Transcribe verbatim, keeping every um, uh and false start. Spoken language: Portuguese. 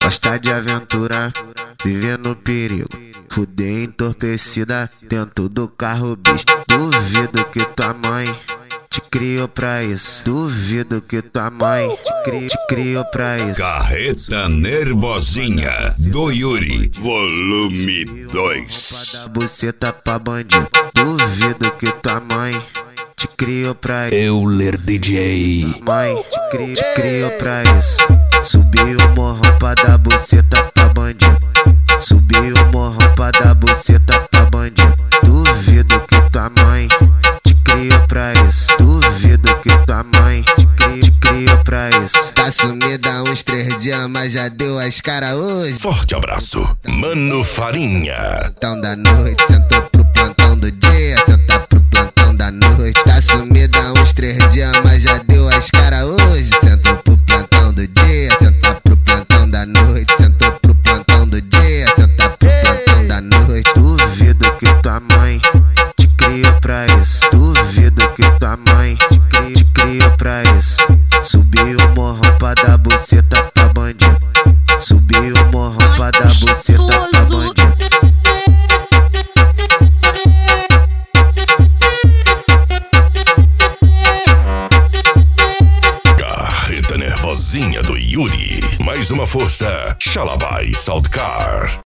gosta de aventura, vivendo perigo, fuder entorpecida dentro do carro, bicho. Duvido que tua mãe te criou pra isso. Duvido que tua mãe te, cri te criou pra isso. Carreta Nervosinha do Yuri, volume dois. Buceta pra bandido. Duvido que tua mãe te criou pra isso. Euler D J. Mãe te, cri te criou pra isso. Subiu o morrão pra dar buceta pra bandido. Subiu o morrão pra dar buceta pra bandido. Duvido que tua mãe te criou pra isso. Duvido que tua mãe te, cri te criou pra isso. Tá sumida há uns três dias, mas já deu as caras hoje. Forte abraço, Mano Farinha. Plantão da noite, sentou pro plantão do dia, senta pro plantão da noite. Tá sumida há uns três dias, mas já deu as caras hoje. Sentou pro plantão do dia, senta pro plantão da noite. Sentou pro plantão do dia, senta pro plantão da noite. Duvido que tua mãe te criou pra isso. Duvido que tua mãe te, cri te criou pra isso. Subiu o morrão pra dar buceta pra bandido. Subiu o morrão pra dar buceta pra bandido. Carreta Nervosinha do Yuri. Mais uma força, Xalabai Saltcar.